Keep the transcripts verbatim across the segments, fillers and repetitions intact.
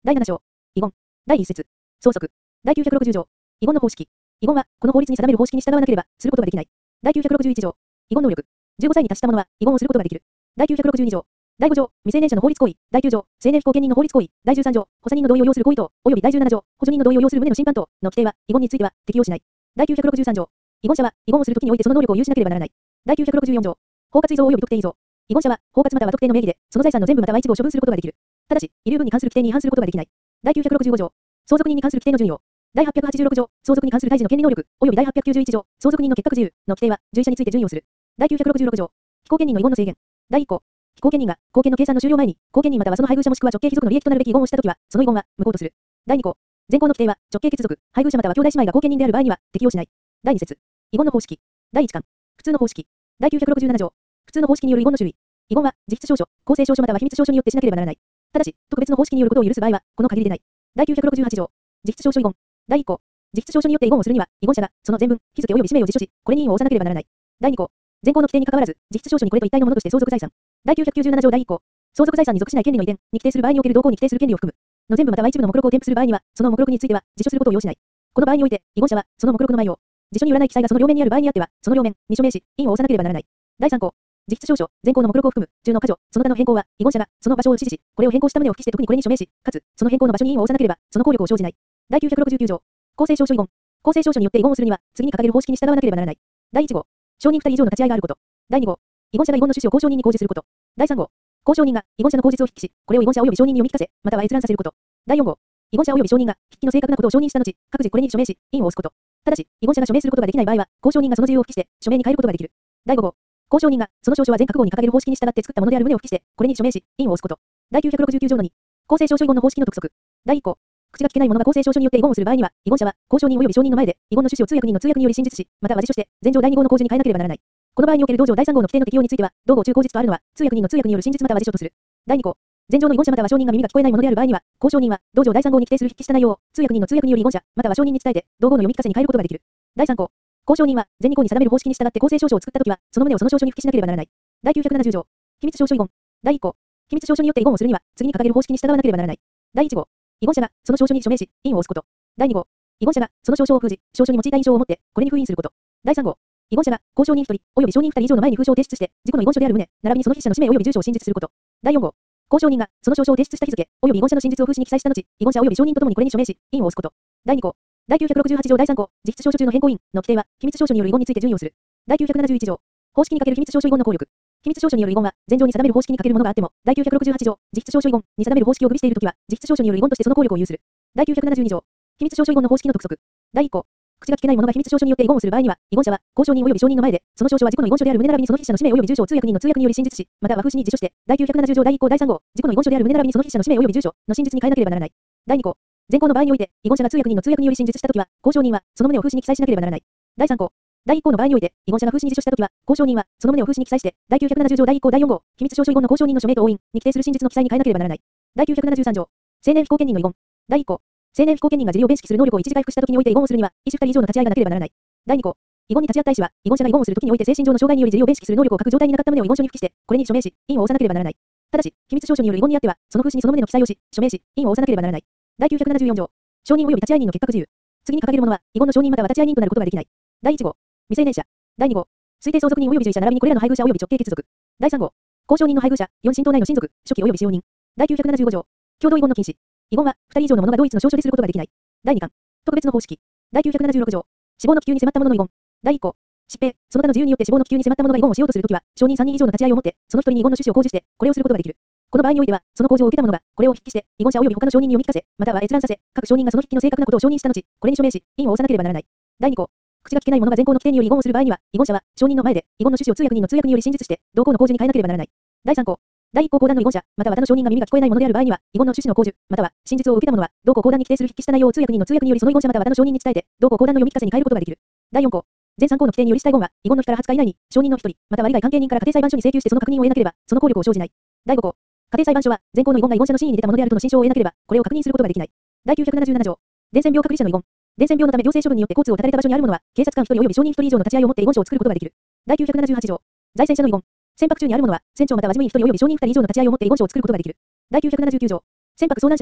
だいなな章。遺言。だいいち節。相続。だいきゅうひゃくろくじゅう条。遺言の方式。遺言は、この法律に定める方式に従わなければ、することができない。だいきゅうひゃくろくじゅういち条。遺言能力。じゅうごさいに達した者は、遺言をすることができる。だいきゅうひゃくろくじゅうに条。だいご条、未成年者の法律行為。だいきゅう条、成年不後見人の法律行為。だいじゅうさん条、補佐人の同意を要する行為等、及びだいじゅうなな条、補助人の同意を要する旨の審判等の規定は、遺言については、適用しない。だいきゅうひゃくろくじゅうさん条。遺言者は、遺言をするときにおいてその能力を有しなければならない。だいきゅうひゃくろくじゅうよん条。包括遺贈及び特定遺贈。遺言者は、包括または特定の名義で、その財産の全部または一部を処分することができる。ただし、遺留分に関する規定に違反することができない。だいきゅうひゃくろくじゅうご条。相続人に関する規定の順位を。だいはっぴゃくはちじゅうろく条、相続に関する対峙の権利能力、及びだいはっぴゃくきゅうじゅういち条、相続人の結核自由の規定は、随者について順位をする。だいきゅうひゃくろくじゅうろく条。非後見人の遺言の制限。だいいっ項。非後見人が、後見の計算の終了前に、後見人またはその配偶者もしくは直系貴族の利益となるべき遺言をしたときは、その遺言は、無効とする。だいに項。前項の規定は、直系血族、配偶者または兄弟姉妹が後見人である場合には、適用しない。だいに節。遺言の方式。だいいち巻。普通の方式。だいきゅうひゃくろくじゅうなな条。普通の方式による遺言の種類。遺言は、自筆証書、公正証書または秘密証書によってしなければならない。ただし、特別の方式によることを許す場合は、この限りでない。だいきゅうひゃくろくじゅうはち条。自筆証書遺言。だいいっ項。自筆証書によって遺言をするには、遺言者が、その全文、日付及び氏名を自書し、これに印を押さなければならない。だいに項。前項の規定に関わらず、自筆証書にこれと一体のものとして相続財産。だいきゅうひゃくきゅうじゅうなな条だいいっ項。相続財産に属しない権利の遺伝に規定する場合における同項に規定する権利を含む。の全部または一部の目録を添付する場合には、その目録については、自書することを要しない。この場合において、遺言者は、その目録の内容。自書によらない記載がその両面にある場合にあっては、その両面に署名し、印を押さなければならない。だいさん項。自筆証書、前項の目録を含む、中の箇条、その他の変更は、遺言者が、その場所を指示し、これを変更した旨を付記して特にこれに署名し、かつ、その変更の場所に印を押さなければ、その効力を生じない。だいきゅうひゃくろくじゅうきゅう条。公正証書遺言。公正証書によって遺言をするには、次に掲げる方式に従わなければならない。だいいち号。証人ふたり以上の立ち会いがあること。だいに号。遺言者が遺言の趣旨を公証人に公示すること。だいさん号。公証人が遺言者の口実を筆記し、これを遺言者及び証人に読み聞かせ、または閲覧させること。だいよん号。遺言者及び証人が筆記の正確なことを承認した後、各自これに署名し、印を押すこと。ただし、遺言者が署名することができない場合は、公証人がその自由を付記して、署名に変えることができる。だいご号。公証人がその証書は全各号に掲げる方式に従って作ったものである旨を付記して、これに署名し、印を押すこと。だいきゅうひゃくろくじゅうきゅう条のに。公正証書遺言の方式の督促。だいいっ項。口が聞けない者が公正証書によって遺言をする場合には、遺言者は公証人及び証人の前で遺言の趣旨を通訳人の通訳により真実し、または自書して前条だいに号の公示に変えなければならない。この場合における同条だいさん号の規定の適用については、同号中公実とあるのは通訳人の通訳による真実または自書とする。だいに項。前条の遺言者または証人が耳が聞こえないものである場合には、公証人は同条だいさん号に規定する筆記した内容を通訳人の通訳により遺言者または証人に伝えて同号の読み聞かせに変えることができる。だいさん項。公証人は前に項に定める方式に従って公正証書を作ったときは、その旨をその証書に付記しなければならない。だいきゅうひゃくななじゅう条。秘密証書遺言。だいいっ項。秘密証書によって遺言をするには、次に掲げる方式に従わなければならない。だいいち号。遺言者がその証書に署名し、印を押すこと。だいに号。遺言者がその証書を封じ、証書に用いた印象を持って、これに封印すること。だいさん号。遺言者が公証人ひとり、及び証人ふたり以上の前に封書を提出して、自己の遺言書である旨、並びにその筆者の氏名及び住所を真実すること。だいよん号。公証人がその証書を提出した日付、及び遺言者の真実を封紙に記載した後、遺言者及び証人とともにこれに署名し、印を押すこと。だいに項。だいきゅうひゃくろくじゅうはち条だいさん項。自筆証書中の変更印の規定は、秘密証書による遺言について順位をする。だいきゅうひゃくななじゅういち条。方式にかける秘密証書遺言の効力。秘密証書による遺言は、前条に定める方式にかけるものがあっても、だいきゅうひゃくろくじゅうはち条、自筆証書遺言に定める方式を具備しているときは、自筆証書による遺言としてその効力を有する。だいきゅうひゃくななじゅうに条。秘密証書遺言の方式の督促。だいいっ項。口が聞けない者が秘密証書によって遺言をする場合には、遺言者は公証人及び証人の前で、その証書は自己の遺言書である旨並びにその筆者の氏名及び住所を通訳人の通訳により真実し、または封紙に自書して、だいきゅうひゃくななじゅう条だいいっ項だいさん号、自己の遺言書である旨並びにその筆者の氏名及び住所の真実に変えなければならない。だいに項。前項の場合において、遺言者が通訳人の通訳により真実したときは、公証人はその旨を封紙に記載しなければならない。だいさん項。だいいっ項の場合において、遺言者が封紙に自書したときは、公証人はその旨を封紙に記載して、だいきゅうひゃくななじゅう条だいいっ項だいよん号、秘密証書遺言の公証人の署名と押印に規定する真実の記載に変えなければならない。だいきゅうひゃくななじゅうさん条。成年非後見人の遺言。だいいっ項。成年非後見人が自利を弁識する能力を一時回復したときにおいて遺言をするには、医師ふたり以上の立ち会いがなければならない。だいに項。遺言に立ち会った医師は、遺言者が遺言をするときにおいて精神上の障害により自利を弁識する能力を欠く状態になかった旨を遺言書に付記して、これに署名し、印を押さなければならない。ただし、秘密証書による遺言にあっては、その封紙にその旨の記載をし、署名し、印を押さなければならない。だいきゅうひゃくななじゅうよん条。証人及び立ち会い人の結核自由。次に掲げるものは、遺言の証人または立ち会い人となることができない。だいいち号。未成年者。だいに号。推定相続人及び随者並びにこれらの配偶者及び直系血族。だいさん号。公証人の配偶者、よん親等内の親族、初期及び使用人。だいきゅうひゃくななじゅうご条。共同遺言の禁止。遺言は、ふたり以上の者が同一の証書ですることができない。だいに巻。特別の方式。だいきゅうひゃくななじゅうろく条。死亡の危急に迫った者の遺言。だいいっ項。疾病、その他の自由によって死亡の危急に迫った者が遺言をしようとするときは、証人さんにん以上の立ち会いをもって、その一人に遺言の趣旨を公示して、これをすることができる。この場合においては、その公示を受けた者が、これを筆記して、遺言者及び他の証人に読み聞かせ、または閲覧させ、各証人がその筆記の正確なことを承認した後、これに署名し、印を押さなければならない。だいに項。口が聞けない者が前項の規定により遺言をする場合には、遺言者は、証人の前で、遺言の趣旨を通訳人の通訳により真実して、同項の公示に変えなければならない。だいさん項。だいいっ項後段の遺言者、または他の証人が耳が聞こえない者である場合には、遺言の趣旨の公示、または、真実を受けた者は、同項後段に規定する筆記した内容を通訳人の通訳によりその遺言者または他の証人に伝えて、同項後段の読み聞かせに変えることができる。だいよん項。前さん項の規定によりした遺言は、遺言の日からはつか以内に、証人のひとり、または利害関係人から家庭裁判所に請求してその確認を得なければ、その効力を生じない。だいご項。家庭裁判所は、前項の遺言が遺言者の真意に出たものであるとの心証を得なければ、これを確認することができない。だいきゅうひゃくななじゅうなな条。伝染病隔離者の遺言。伝染病のため行政処分によって交通を断たれた場所にある者は、警察官ひとり及び証人ひとり以上の立ち会いをもって遺言書を作ることができる。だいきゅうひゃくななじゅうはち条。財政者の遺言。船舶中にある者は、船長または事務員ひとり及び証人ふたり以上の立ち会いをもって遺言書を作ることができる。だいきゅうひゃくななじゅうきゅう条。船舶遭難者の遺言。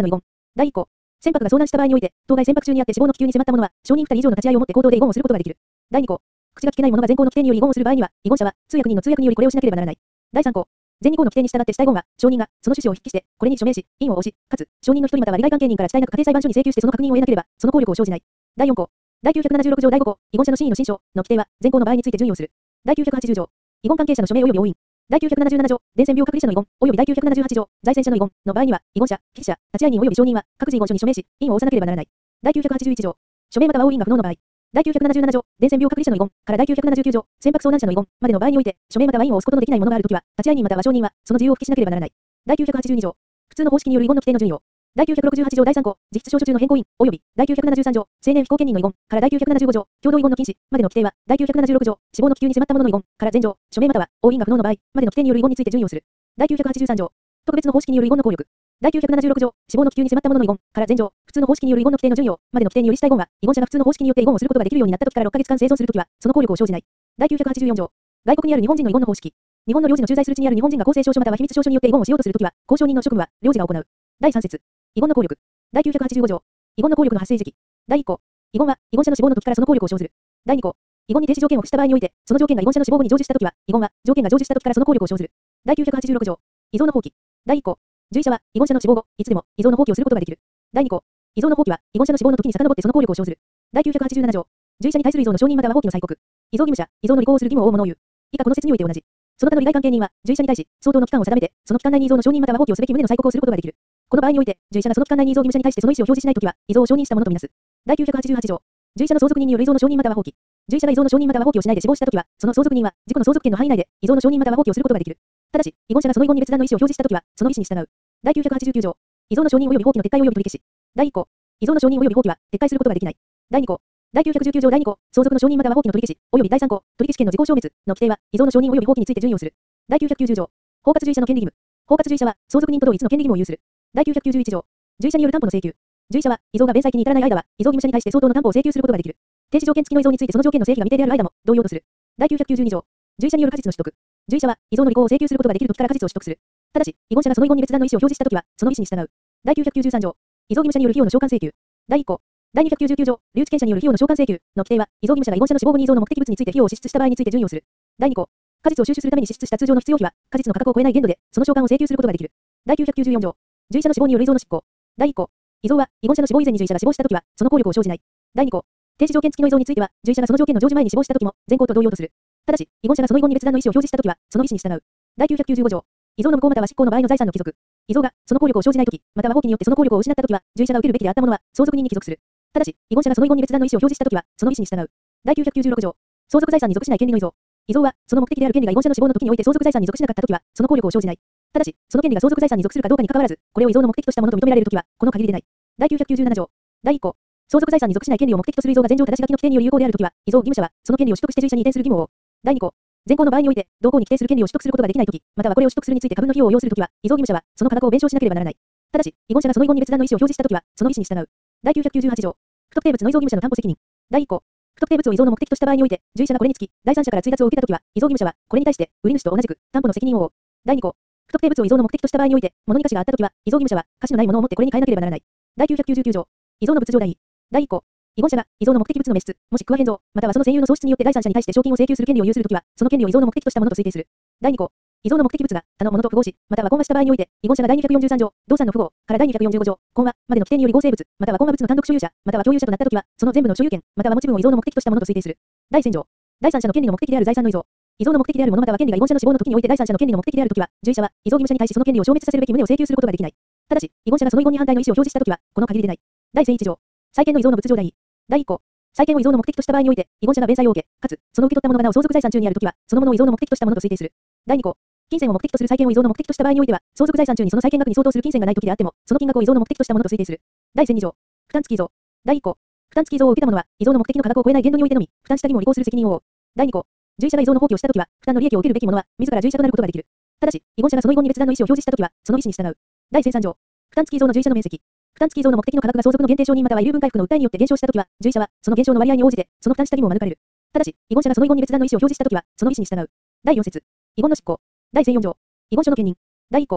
だいいっ項。船舶が遭難した場合において、当該船舶中にあって死亡の危急に迫った者は、証人ふたり以上の立ち会いをもって口頭で遺言をすることができる。だいに項。口が聞けない者が前項の規定により遺言をする場合には、遺言者は通訳人の通訳によりこれをしなければならない。だいさん項。前に項の規定に従ってした遺言は、証人がその趣旨を筆記して、これに署名し、印を押し、かつ証人の一人または利害関係人から主体なく家庭裁判所に請求してその確認を得なければ、その効力を生じない。だいよん項。第きゅうひゃくななじゅうろく条だいご項。遺言者の真意の信証の規定は、前項の場合について準用する。だいきゅうひゃくはちじゅう条。遺言関係者の署名及び押印。だいきゅうひゃくななじゅうなな条、伝染病隔離者の遺言、及びだいきゅうひゃくななじゅうはち条、財政者の遺言の場合には、遺言者、筆記者、立会人及び証人は、各自遺言書に署名し、印を押さなければならない。だいきゅうひゃくはちじゅういち条、署名または押印が不能の場合。だいきゅうひゃくななじゅうなな条、伝染病隔離者の遺言からだいきゅうひゃくななじゅうきゅう条、船舶遭難者の遺言までの場合において、署名または印を押すことのできないものがあるときは、立会人または証人は、その自由を筆記しなければならない。だいきゅうひゃくはちじゅうに条、普通の方式による遺言の規定の順用。だいきゅうひゃくろくじゅうはち条だいさん項、実質証書中の変更印、及びだいきゅうひゃくななじゅうさん条、成年非後見人の遺言からだいきゅうひゃくななじゅうご条、共同遺言の禁止までの規定は、だいきゅうひゃくななじゅうろく条、死亡の危急に迫った者の遺言から前条、署名または押印が不能の場合までの規定による遺言について準用する。だいきゅうひゃくはちじゅうさん条、特別の方式による遺言の効力。だいきゅうひゃくななじゅうろく条、死亡の危急に迫った者の遺言から前条、普通の方式による遺言の規定の準用までの規定によりした遺言は、遺言者が普通の方式によって遺言をすることができるようになった時からろっかげつかん生存するときは、その効力を生じない。だいきゅうひゃくはちじゅうよん条、外国にある日本人の遺言の方式。日本の領事の駐在する地にある日本人が公正証書または秘密証書によって遺言をしようとするときは、公証人の職務は領事が行う。だいさん節、遺言の効力。だいきゅうひゃくはちじゅうご条、遺言の効力の発生時期。だいいっ項。遺言は遺言者の死亡の時からその効力を生ずる。だいに項。遺言に停止条件を付した場合において、その条件が遺言者の死亡後に成就したときは、遺言は条件が成就した時からその効力を生ずる。だいきゅうひゃくはちじゅうろく条、遺贈の放棄。だいいっ項。受遺者は遺言者の死亡後、いつでも遺贈の放棄をすることができる。だいに項。遺贈の放棄は遺言者の死亡の時に遡ってその効力を生ずる。だいきゅうひゃくはちじゅうなな条、受遺者に対する遺贈の承認または放棄の催告。遺贈義務者、遺贈の履行をする義務を負う者を言う。以下この説において同じ。その他の利害関係人は、受遺者に対し、相当の期間を定めて、その期間内に遺贈の承認または放棄をすべき旨の催告をすることができる。この場合において、受遺者がその期間内に遺贈義務者に対してその意思を表示しないときは、遺贈を承認したものとみなす。だいきゅうひゃくはちじゅうはち条、受遺者の相続人による遺贈の承認または放棄。受遺者が遺贈の承認または放棄をしないで死亡したときは、その相続人は、自己の相続権の範囲内で、遺贈の承認または放棄をすることができる。ただし、遺言者がその遺言に別段の意思を表示したときは、その意思に従う。だいきゅうひゃくはちじゅうきゅう条、遺贈の承認及び放棄の撤回及び取り消し。だいいっ項。遺贈の承認及び放棄は、撤回することができない。だいに項。だいきゅうひゃくじゅうきゅう条だいに項、相続の承認または放棄の取り消し、及びだいさん項、取り消し権の時効消滅の規定は、遺贈の承認及び放棄について準用する。だいきゅうひゃくきゅうじゅう条、包括受遺者の権利義務。包括受遺者は、相続人と同一の権利義務を有する。だいきゅうひゃくきゅうじゅういち条、受遺者による担保の請求。受遺者は、遺贈が弁済期に至らない間は、遺贈義務者に対して相当の担保を請求することができる。停止条件付きの遺贈についてその条件の成否が未定である間も、同様とする。だいきゅうひゃくきゅうじゅうに条、受遺者による果実の取得。受遺者は、遺贈の履行を請求することができる時から果実を取得する。ただし、遺言者がその遺言に別段の意思を表示したときは、その意思に従う。だいきゅうひゃくきゅうじゅうさん条、遺贈義務者による費用の償還請求。だいいっ項。だいにひゃくきゅうじゅうきゅう条、留置権者による費用の償還請求の規定は、遺贈義務者が遺言者の死亡後に遺贈の目的物について費用を支出した場合について準用する。だいに項。果実を収集するために支出した通常の必要費は、果実の価格を超えない限度で、その償還を請求することができる。だいきゅうひゃくきゅうじゅうよん条、受遺者の死亡による遺贈の執行。だいいっ項。遺贈は、遺言者の死亡以前に受遺者が死亡したときは、その効力を生じない。だいに項。停止条件付きの遺贈については、受遺者がその条件の成就前に死亡したときも、前項と同様とする。ただし、遺言者がその遺言に別段の意思を表示したときは、その意思に従う。だいきゅうひゃくきゅうじゅうご条、遺贈の無効または執行の場合の財産の帰属。遺贈が、その効力を生じないとき、または放棄によってその効力を失ったときは、受遺者が受けるべきであったものは、相続人に帰属する。ただし、遺言者がその遺言に別段の意思を表示したときは、その意思に従う。だいきゅうひゃくきゅうじゅうろく条、相続財産に属しない権利の遺贈。遺贈は、その目的である権利が遺言者の死亡の時において相続財産に属しなかったときは、その効力を生じない。ただし、その権利が相続財産に属するかどうかに関わらず、これを遺贈の目的としたものと認められるときは、この限りでない。だいきゅうひゃくきゅうじゅうなな条、だいいっ項。相続財産に属しない権利を目的とする遺贈が前条正し書きの規定により有効であるときは、遺贈義務者は、その権利を取得して受遺者に移転する義務を負う。だいに項。前項の場合において、同項に規定する権利を取得することができないとき、またはこれを取得するについて過分の費用を要するときは、遺贈義務者は、その価格を弁償しなければならない。ただし、遺言者がその遺言に別段の意思を表示したときは、その意思に従う。だいきゅうひゃくきゅうじゅうはち条、不特定物の遺贈義務者の担保責任。だいいっ項。不特定物を遺贈の目的とした場合において、受遺者がこれにつき、第三者から追奪を受けたときは、遺贈義務者は、これに対して、売り主と同じく、担保の責任を負う。だいに項。不特定物を遺贈の目的とした場合において、物に価値があったときは、遺贈義務者は、価値のないものを持ってこれに変えなければならない。だいきゅうひゃくきゅうじゅうきゅう条、遺贈の物上代。だいいっ項。遺言者が遺贈の目的物の滅失、もしくは変造、またはその占有の喪失によって第三者に対して賞金を請求する権利を有するときは、その権利を遺贈の目的としたものと推定する。だいに項。遺贈の目的物が他のものと符合し、または混和した場合において、遺言者がだいにひゃくよんじゅうさん条、動産の符合からだいにひゃくよんじゅうご条、混和までの規定により合成物、または混和物の単独所有者、または共有者となったときは、その全部の所有権、または持ち分を遺贈の目的としたものと推定する。だいせん条。第三者の権利の目的である財産の遺贈。遺贈の目的であるものまたは権利が遺言者の死亡の時において第三者の権利の目的であるときは、受遺者は遺贈義務者に対しその権利を消滅させるべき旨を請求することができない。ただし、遺言者がその遺言に反対の意思を表示したときは、この限りでない。だいせんいち条。債権の遺贈の物上代。だいいっ項。債権を遺贈の目的とした場合において、遺言者が弁済を受け、かつ、その受け取ったものがなお相続財産中にあるときは、そのものを遺贈の目的としたものと推定する。だいに項。金銭を目的とする債権を遺贈の目的とした場合においては、相続財産中にその債権額に相当する金銭がないときであっても、その金額を遺贈の目的としたものと推定する。だいせんに条。負担付き遺贈。だいいっ項。負担付き遺贈を受けた者は、遺贈の目的の価格を超えない限度においてのみ、負担した義務を履行する責任を負う。だいに項。受遺者が遺贈の放棄をしたときは、負担の利益を受けるべき者は、自ら受遺者となることができる。ただし、遺言者がその遺言に別段の意思を表示したときは、その意思に従う。だいせんさん条。負担付き遺贈の受遺者の面積。負担付き遺贈の目的の価格が相続の限定承認または遺留分回復の訴えによって減少したときは、受遺者は、その減少の割合に応じて、その負担した義務を免れる。ただし、遺言者がその遺言に別段の意思を表示したときは、その意思に従う。だいよん節。遺言の執行。だいせんよん条。遺言書の兼任。だいいっ項。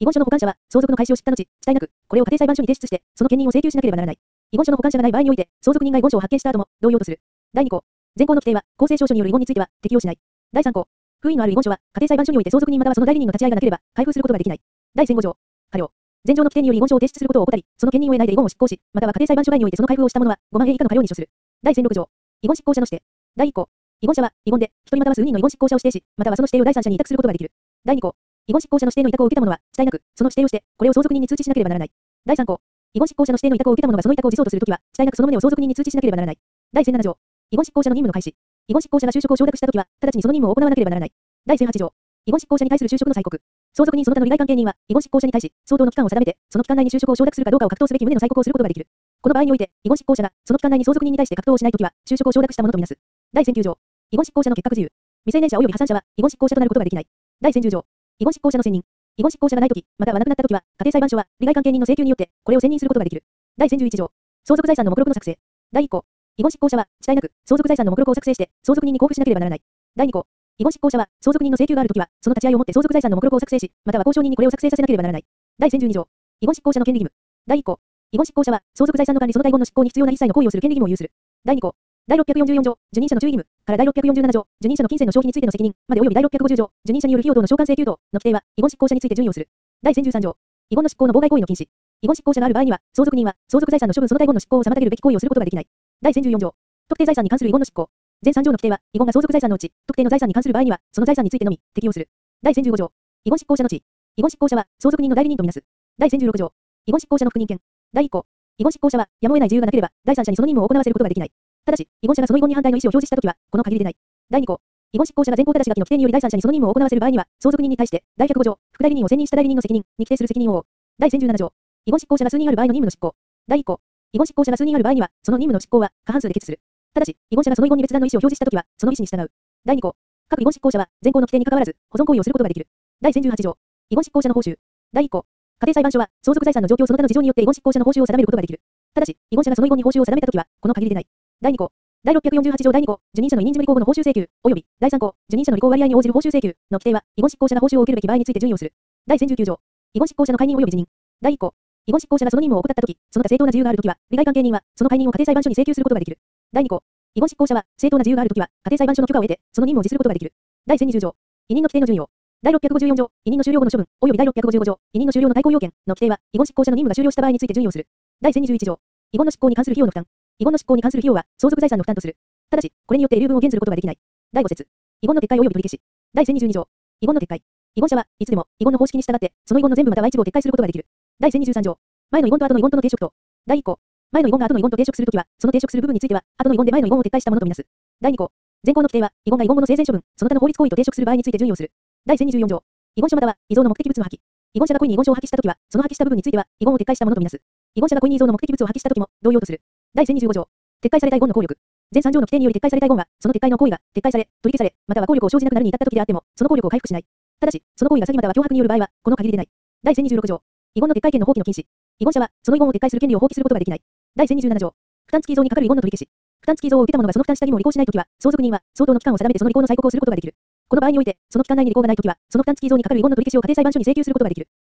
遺言書の保管者は、相続の開始を知った後、遅滞なく、これを家庭裁判所に提出して、その権人を請求しなければならない。遺言書の保管者がない場合において、相続人が遺言書を発見した後も、同様とする。だいに項。前項の規定は、公正証書による遺言については、適用しない。だいさん項。封印のある遺言書は、家庭裁判所において相続人またはその代理人の立ち会いがなければ、開封することができない。だいせんご条。過料。前条の規定により遺言書を提出することを怠り、その権人を得ないで遺言を執行し、または家庭裁判所外においてその開封をした者は、ごまんえん以下の過料に処する。だいせんろく条。遺言執行者の指定。だいいっ項。遺言者は、遺言で、一人または数人の遺言執行者を指定し、またはその指定を第三者に委託することができる。だいに項。遺言執行者の指定の委託を受けた者は、遅滞なく、その指定をして、これを相続人に通知しなければならない。だいさん項。遺言執行者の指定の委託を受けた者がその委託を実相とするときは、遅滞なくその旨を相続人に通知しなければならない。だいせんなな条。遺言執行者の任務の開始。遺言執行者が就職を承諾したときは、直ちにその任務を行わなければならない。だいせんはち条。遺言執行者に対する就職の催告。相続人その他の利害関係人は、遺言執行者に対し、相当の期間を定めて、その期間内に就職を承諾するかどうかを確定すべき旨の催告をすることができる。この場合において、遺言執行者が、その期間内に相続人に対して確定をしないときは、就職を承諾したものとみなす。だいせんきゅう条。遺言執行者の結核自由。未成年者及び破産者は、遺言執行者となることができない。だいせんじゅう条。遺言執行者の選任。遺言執行者がないとき、または亡くなったときは、家庭裁判所は、利害関係人の請求によって、これを選任することができる。だいせんじゅういち条。相続財産の目録の作成。だいいっ項。遺言執行者は、遅滞なく、相続財産の目録を作成して、相続人に交付しなければならない。だいに項。遺言執行者は、相続人の請求があるときは、その立ち会いをもって相続財産の目録を作成し、または交渉人にこれを作成させなければならない。だいせんじゅうに条。遺言執行者の権利義務。だいいっ項。遺言執行者は、相続財産の管理その他遺言の執行に必要な一切の行為をする権利義務を有する。だいに項。だいろっぴゃくよんじゅうよん条、受任者の注意義務からだいろっぴゃくよんじゅうなな条、受任者の金銭の消費についての責任まで及びだいろっぴゃくごじゅう条、受任者による費用等の償還請求等の規定は、遺言執行者について準用する。だいせんじゅうさん条。遺言の執行の妨害行為の禁止。遺言執行者がある場合には、相続人は、相続財産の処分その他遺言の執行を妨げるべき行為をすることができない。だいせんじゅうよん条。特定財産に関する遺言の執行。前さん条の規定は、遺言が相続財産のうち、特定の財産に関する場合には、その財産についてのみ、適用する。だいせんじゅうご条。遺言執行者の地位。遺言執行者は、相続人の代理人とみなす。だいせんじゅうろく条。遺言執行者の副任権。だいいっ項。遺言執行者は、やむを得ない自由がなければ、第三者にその任務を行わせることができない。ただし、遺言者がその遺言に反対の意思を表示したときは、この限りでない。だいに項。遺言執行者が前項正し書きの規定により第三者にその任務を行わせる場合には、相続人に対して、だいひゃくご条、副代理人を選任した代理人の責任に規定する責任を負う。だいせんじゅうなな条。遺言執行者が数人ある場合の任務の執行。だいいっ項。遺言執行者が数人ある場合には、その任務の執行は過半数で決する。ただし、遺言者がその遺言に別段の意思を表示したときは、その意思に従う。だいに項。各遺言執行者は、前項の規定に関わらず、保存行為をすることができる。だいせんじゅうはち条。遺言執行者の報酬。だいいっ項。家庭裁判所は、相続財産の状況その他の事情によって遺言執行者の報酬を定めることができる。ただし、遺言者がその遺言に報酬を定めたときは、この限りでない。だいに項。だいろっぴゃくよんじゅうはち条だいに項、受任者の委任事務履行後の報酬請求、及び、だいさん項、受任者の履行割合に応じる報酬請求の規定は、遺言執行者が報酬を受けるべき場合について準用する。だいせんじゅうきゅう条。遺言執行者の解任及び辞任。だいいっ項。遺言執行者がその任務を怠ったとき、その他正当な自由があるときは、利害関係人は、その解任を家庭裁判所に請求することができる。だいに項。遺言執行者は、正当な自由があるときは、家庭裁判所の許可を得て、その任務を辞することができる。だいせんにじゅう条。委任の規定の準用。だいろっぴゃくごじゅうよん条、委任の終了後の処分、及びだいろっぴゃくごじゅうご条、委任の終了の対抗要件の規定は、遺言執行者の任務が終了した場合について準用する。だいせんにじゅういち条。遺言の執行に関する費用の負担。遺言の執行に関する費用は、相続財産の負担とする。ただし、これによって流分を減ずることができない。だいご節。遺言の撤回及び取り消し。だいせんにじゅうに条。遺言の撤回。遺言者はいつでも、遺言の方式に従って、その遺言の全部または一部を撤回することができる。だいせんにじゅうさん条。前の遺言と後の遺言との抵触と。だいいっ項。前の遺言が後の遺言と抵触するときは、その抵触する部分については、後の遺言で前の遺言を撤回したものとみなす。だいに項。前項の規定は、遺言が遺言後の生前処分、その他の法律行為と抵触する場合について準用する。だいせんにじゅうよん条。遺言書または、遺贈の目的物の破棄。遺言者が故意に遺言書を破棄したときは、その破棄した部分については、遺言を撤回したものとみなす。遺言者が故意に遺贈の目的物を破棄したときも、同様とする。だいせんにじゅうご条。撤回された遺言の効力。前さん条の規定により撤回された遺言が、その撤回の行為が、撤回され、取り消され、または効力を生じなくなるに至ったときであっても、その効力を回復しない。ただし、その行為が詐欺または脅迫による場合は、この限りでない。だいせんにじゅうろく条。遺言の撤回権の放棄の禁止。遺言者は、その遺言を撤回する権利を放棄することができない。だいせんにじゅうなな条。負担付き遺贈にかかる遺言の取り消し。負担付き遺贈を受けた者がその負担した義務を履行しないときは、相続人は、相当の期間を定めてその履行の催告をすることができる。この場合において、その期間内に履行がないときは、その負担付き遺贈にかかる遺言の取り消しを家庭裁判所に請求することができる。